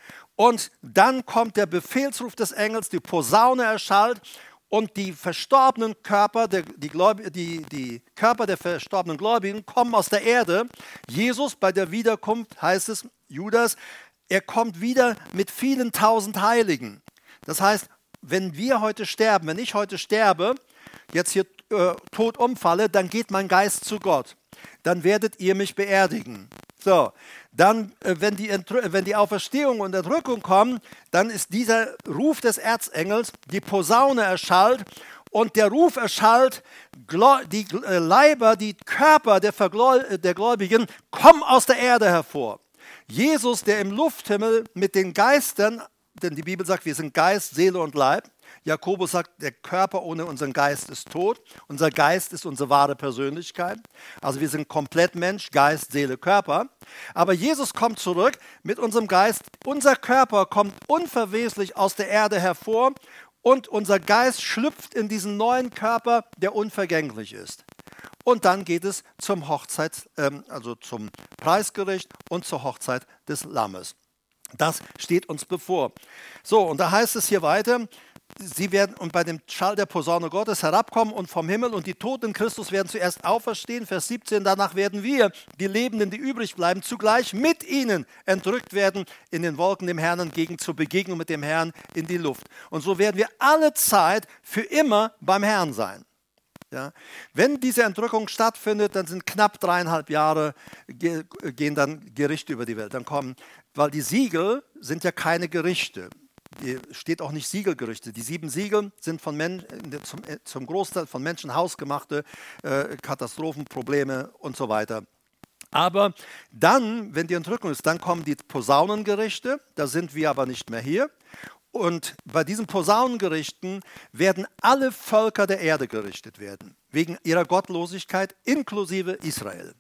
Und dann kommt der Befehlsruf des Engels, die Posaune erschallt und die verstorbenen Körper, der, die, Gläub, die, die Körper der verstorbenen Gläubigen kommen aus der Erde. Jesus bei der Wiederkunft, heißt es, Judas, er kommt wieder mit vielen tausend Heiligen. Das heißt, wenn wir heute sterben, wenn ich heute sterbe, jetzt hier äh, tot umfalle, dann geht mein Geist zu Gott. Dann werdet ihr mich beerdigen. So, dann, äh, wenn, die wenn die Auferstehung und Entrückung kommen, dann ist dieser Ruf des Erzengels, die Posaune erschallt und der Ruf erschallt, die Leiber, die Körper der, der Gläubigen kommen aus der Erde hervor. Jesus, der im Lufthimmel mit den Geistern, denn die Bibel sagt, wir sind Geist, Seele und Leib. Jakobus sagt, der Körper ohne unseren Geist ist tot. Unser Geist ist unsere wahre Persönlichkeit. Also wir sind komplett Mensch, Geist, Seele, Körper. Aber Jesus kommt zurück mit unserem Geist. Unser Körper kommt unverweslich aus der Erde hervor und unser Geist schlüpft in diesen neuen Körper, der unvergänglich ist. Und dann geht es zum Hochzeit, ähm, also zum Preisgericht und zur Hochzeit des Lammes. Das steht uns bevor. So, und da heißt es hier weiter, sie werden und bei dem Schall der Posaune Gottes herabkommen und vom Himmel und die Toten in Christus werden zuerst auferstehen. Vers siebzehn, danach werden wir, die Lebenden, die übrig bleiben, zugleich mit ihnen entrückt werden in den Wolken dem Herrn entgegen zur Begegnung mit dem Herrn in die Luft. Und so werden wir alle Zeit für immer beim Herrn sein. Ja, wenn diese Entrückung stattfindet, dann sind knapp dreieinhalb Jahre, gehen dann Gerichte über die Welt. Dann kommen, weil die Siegel sind ja keine Gerichte. Hier steht auch nicht Siegelgerichte. Die sieben Siegel sind von Men zum, zum Großteil von Menschen hausgemachte äh, Katastrophen, Probleme und so weiter. Aber dann, wenn die Entrückung ist, dann kommen die Posaunengerichte. Da sind wir aber nicht mehr hier. Und bei diesen Posaunengerichten werden alle Völker der Erde gerichtet werden, wegen ihrer Gottlosigkeit, inklusive Israel.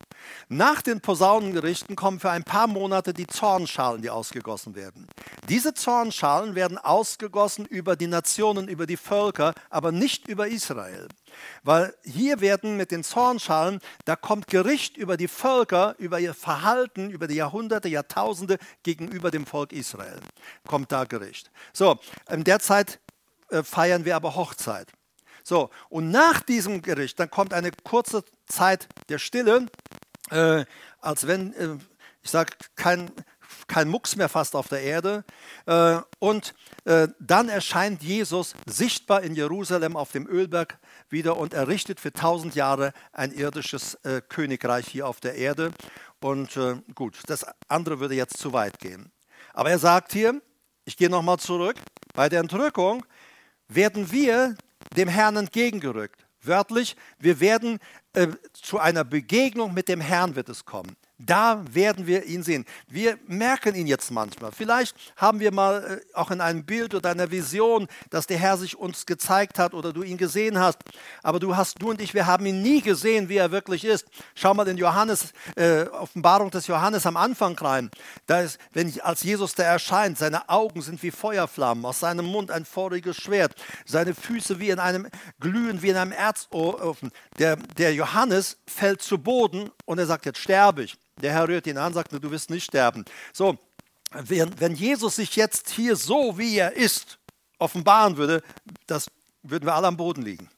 Nach den Posaunengerichten kommen für ein paar Monate die Zornschalen, die ausgegossen werden. Diese Zornschalen werden ausgegossen über die Nationen, über die Völker, aber nicht über Israel. Weil hier werden mit den Zornschalen, da kommt Gericht über die Völker, über ihr Verhalten, über die Jahrhunderte, Jahrtausende gegenüber dem Volk Israel. Kommt da Gericht. So, in der Zeit äh, feiern wir aber Hochzeit. So, und nach diesem Gericht, dann kommt eine kurze Zeit der Stille, äh, als wenn, äh, ich sage, kein, kein Mucks mehr fast auf der Erde. Äh, und äh, dann erscheint Jesus sichtbar in Jerusalem auf dem Ölberg wieder und errichtet für tausend Jahre ein irdisches äh, Königreich hier auf der Erde. Und äh, gut, das andere würde jetzt zu weit gehen. Aber er sagt hier, ich gehe nochmal zurück, bei der Entrückung werden wir dem Herrn entgegengerückt. Wörtlich, wir werden äh, zu einer Begegnung mit dem Herrn wird es kommen. Da werden wir ihn sehen. Wir merken ihn jetzt manchmal. Vielleicht haben wir mal äh, auch in einem Bild oder einer Vision, dass der Herr sich uns gezeigt hat oder du ihn gesehen hast. Aber du hast, du und ich, wir haben ihn nie gesehen, wie er wirklich ist. Schau mal in Johannes, äh, Offenbarung des Johannes am Anfang rein. Da ist, wenn ich, als Jesus da erscheint, seine Augen sind wie Feuerflammen, aus seinem Mund ein feuriges Schwert, seine Füße wie in einem glühen, wie in einem Erzofen. Der, der Johannes fällt zu Boden und er sagt, jetzt sterbe ich. Der Herr rührt ihn an und sagt, du wirst nicht sterben. So, wenn, wenn Jesus sich jetzt hier so, wie er ist, offenbaren würde, das würden wir alle am Boden liegen.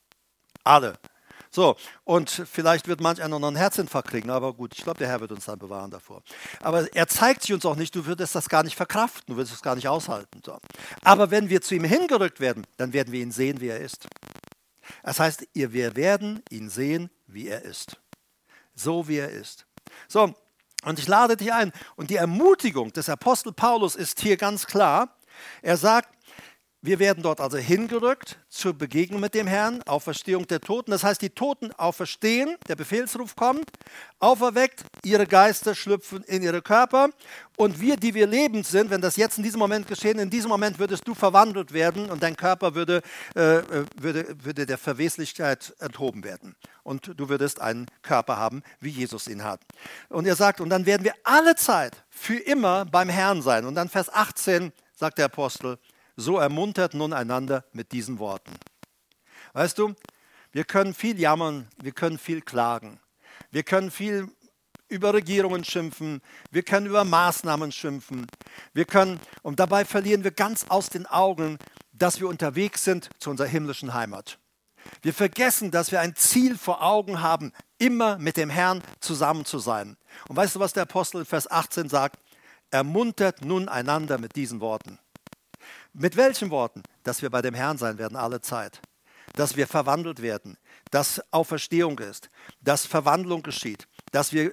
Alle. So, und vielleicht wird manch einer noch einen Herzinfarkt kriegen, aber gut, ich glaube, der Herr wird uns dann bewahren davor. Aber er zeigt sich uns auch nicht, du würdest das gar nicht verkraften, du würdest es gar nicht aushalten. So. Aber wenn wir zu ihm hingerückt werden, dann werden wir ihn sehen, wie er ist. Das heißt, wir werden ihn sehen, wie er ist. So, wie er ist. So, und ich lade dich ein. Und die Ermutigung des Apostel Paulus ist hier ganz klar. Er sagt, wir werden dort also hingerückt zur Begegnung mit dem Herrn, Auferstehung der Toten. Das heißt, die Toten auferstehen, der Befehlsruf kommt, auferweckt, ihre Geister schlüpfen in ihre Körper. Und wir, die wir lebend sind, wenn das jetzt in diesem Moment geschehen, in diesem Moment würdest du verwandelt werden und dein Körper würde, äh, würde, würde der Verweslichkeit enthoben werden. Und du würdest einen Körper haben, wie Jesus ihn hat. Und er sagt, und dann werden wir alle Zeit für immer beim Herrn sein. Und dann Vers achtzehn sagt der Apostel, so ermuntert nun einander mit diesen Worten. Weißt du, wir können viel jammern, wir können viel klagen, wir können viel über Regierungen schimpfen, wir können über Maßnahmen schimpfen, wir können, und dabei verlieren wir ganz aus den Augen, dass wir unterwegs sind zu unserer himmlischen Heimat. Wir vergessen, dass wir ein Ziel vor Augen haben, immer mit dem Herrn zusammen zu sein. Und weißt du, was der Apostel in Vers achtzehn sagt? Ermuntert nun einander mit diesen Worten. Mit welchen Worten? Dass wir bei dem Herrn sein werden alle Zeit. Dass wir verwandelt werden. Dass Auferstehung ist. Dass Verwandlung geschieht. Dass wir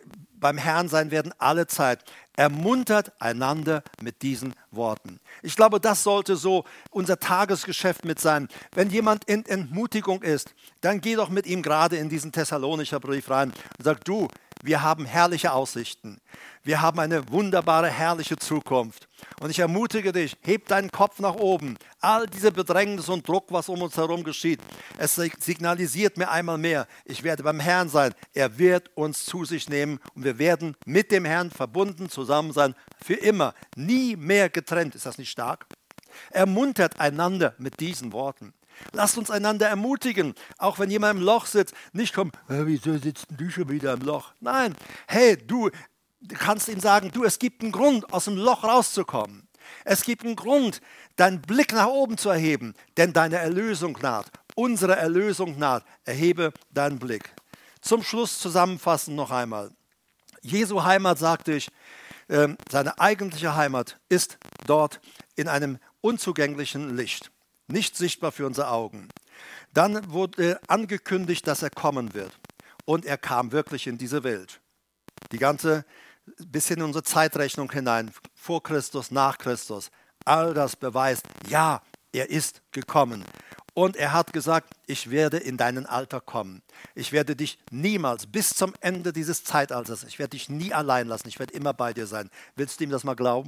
beim Herrn sein werden alle Zeit. Ermuntert einander mit diesen Worten. Ich glaube, das sollte so unser Tagesgeschäft mit sein. Wenn jemand in Entmutigung ist, dann geh doch mit ihm gerade in diesen Thessalonischer Brief rein und sag, du, wir haben herrliche Aussichten. Wir haben eine wunderbare, herrliche Zukunft. Und ich ermutige dich, heb deinen Kopf nach oben. All diese Bedrängnis und Druck, was um uns herum geschieht, es signalisiert mir einmal mehr, ich werde beim Herrn sein. Er wird uns zu sich nehmen und wir werden mit dem Herrn verbunden zusammen sein, für immer, nie mehr getrennt. Ist das nicht stark? Ermuntert einander mit diesen Worten. Lasst uns einander ermutigen, auch wenn jemand im Loch sitzt. Nicht kommen, wieso sitzt du schon wieder im Loch? Nein, hey, du kannst ihm sagen, du, es gibt einen Grund, aus dem Loch rauszukommen. Es gibt einen Grund, deinen Blick nach oben zu erheben, denn deine Erlösung naht. Unsere Erlösung naht. Erhebe deinen Blick. Zum Schluss zusammenfassend noch einmal. Jesu Heimat, sagte ich, äh, seine eigentliche Heimat ist dort in einem unzugänglichen Licht. Nicht sichtbar für unsere Augen. Dann wurde angekündigt, dass er kommen wird. Und er kam wirklich in diese Welt. Die ganze, bis in unsere Zeitrechnung hinein, vor Christus, nach Christus. All das beweist, ja, er ist gekommen. Und er hat gesagt, ich werde in deinen Alter kommen. Ich werde dich niemals, bis zum Ende dieses Zeitalters, ich werde dich nie allein lassen. Ich werde immer bei dir sein. Willst du ihm das mal glauben?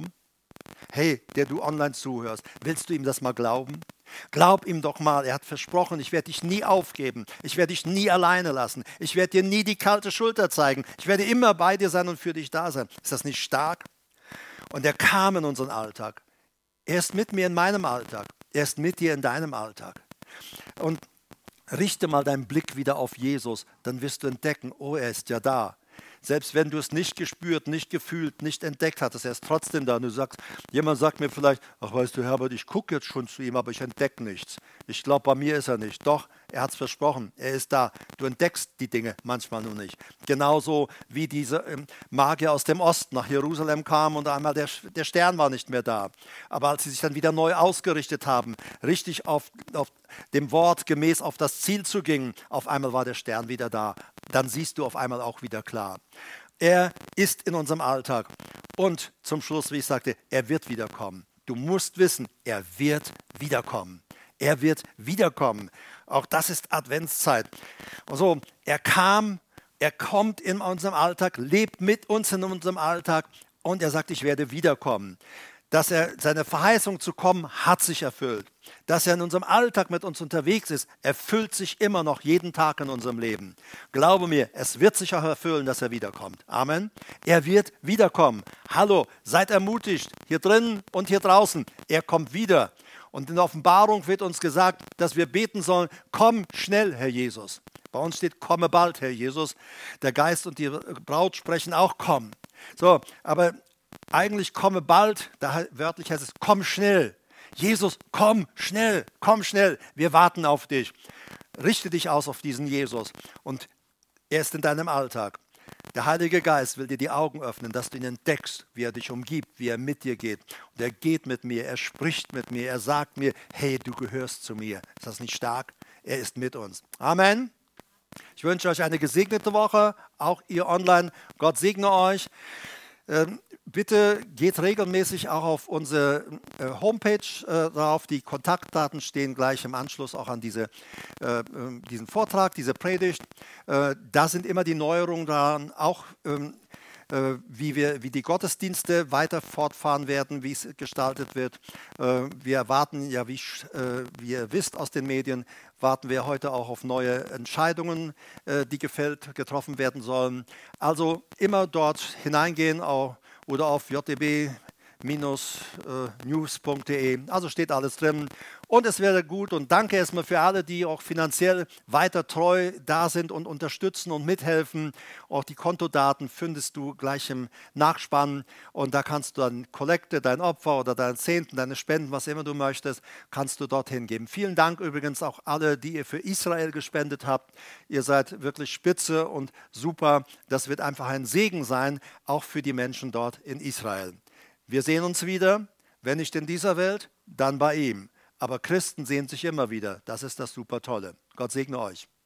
Hey, der du online zuhörst, willst du ihm das mal glauben? Glaub ihm doch mal, er hat versprochen, ich werde dich nie aufgeben, ich werde dich nie alleine lassen, ich werde dir nie die kalte Schulter zeigen, ich werde immer bei dir sein und für dich da sein. Ist das nicht stark? Und er kam in unseren Alltag. Er ist mit mir in meinem Alltag, er ist mit dir in deinem Alltag. Und richte mal deinen Blick wieder auf Jesus, dann wirst du entdecken, oh, er ist ja da. Selbst wenn du es nicht gespürt, nicht gefühlt, nicht entdeckt hattest, er ist trotzdem da. Und du sagst, jemand sagt mir vielleicht, ach weißt du Herbert, ich gucke jetzt schon zu ihm, aber ich entdecke nichts. Ich glaube, bei mir ist er nicht. Doch, er hat es versprochen, er ist da. Du entdeckst die Dinge manchmal nur nicht. Genauso wie diese ähm, Magier aus dem Osten nach Jerusalem kamen und einmal der, der Stern war nicht mehr da. Aber als sie sich dann wieder neu ausgerichtet haben, richtig auf, auf dem Wort gemäß auf das Ziel zu gingen, auf einmal war der Stern wieder da. Dann siehst du auf einmal auch wieder klar. Er ist in unserem Alltag. Und zum Schluss, wie ich sagte, er wird wiederkommen. Du musst wissen, er wird wiederkommen. Er wird wiederkommen. Auch das ist Adventszeit. Also, er kam, er kommt in unserem Alltag, lebt mit uns in unserem Alltag und er sagt, ich werde wiederkommen. Dass er seine Verheißung zu kommen, hat sich erfüllt. Dass er in unserem Alltag mit uns unterwegs ist, erfüllt sich immer noch jeden Tag in unserem Leben. Glaube mir, es wird sich auch erfüllen, dass er wiederkommt. Amen. Er wird wiederkommen. Hallo, seid ermutigt, hier drinnen und hier draußen. Er kommt wieder. Und in der Offenbarung wird uns gesagt, dass wir beten sollen, komm schnell, Herr Jesus. Bei uns steht, komme bald, Herr Jesus. Der Geist und die Braut sprechen auch, komm. So, aber eigentlich komme bald, da wörtlich heißt es, komm schnell. Jesus, komm schnell, komm schnell, wir warten auf dich. Richte dich aus auf diesen Jesus und er ist in deinem Alltag. Der Heilige Geist will dir die Augen öffnen, dass du ihn entdeckst, wie er dich umgibt, wie er mit dir geht. Und er geht mit mir, er spricht mit mir, er sagt mir, hey, du gehörst zu mir. Ist das nicht stark? Er ist mit uns. Amen. Ich wünsche euch eine gesegnete Woche, auch ihr online. Gott segne euch. Ähm, bitte geht regelmäßig auch auf unsere äh, Homepage äh, drauf. Die Kontaktdaten stehen gleich im Anschluss auch an diese, äh, diesen Vortrag, diese Predigt. Äh, da sind immer die Neuerungen dran, auch ähm, äh, wie, wir, wie die Gottesdienste weiter fortfahren werden, wie es gestaltet wird. Äh, wir erwarten ja, wie, äh, wie ihr wisst aus den Medien, warten wir heute auch auf neue Entscheidungen, äh, die gefällt, getroffen werden sollen. Also immer dort hineingehen auch, oder auf j d b news punkt d e. Also steht alles drin. Und es wäre gut und danke erstmal für alle, die auch finanziell weiter treu da sind und unterstützen und mithelfen. Auch die Kontodaten findest du gleich im Nachspann und da kannst du dann Kollekte, dein Opfer oder dein Zehnten, deine Spenden, was immer du möchtest, kannst du dorthin geben. Vielen Dank übrigens auch alle, die ihr für Israel gespendet habt. Ihr seid wirklich spitze und super. Das wird einfach ein Segen sein, auch für die Menschen dort in Israel. Wir sehen uns wieder, wenn nicht in dieser Welt, dann bei ihm. Aber Christen sehen sich immer wieder. Das ist das super Tolle. Gott segne euch.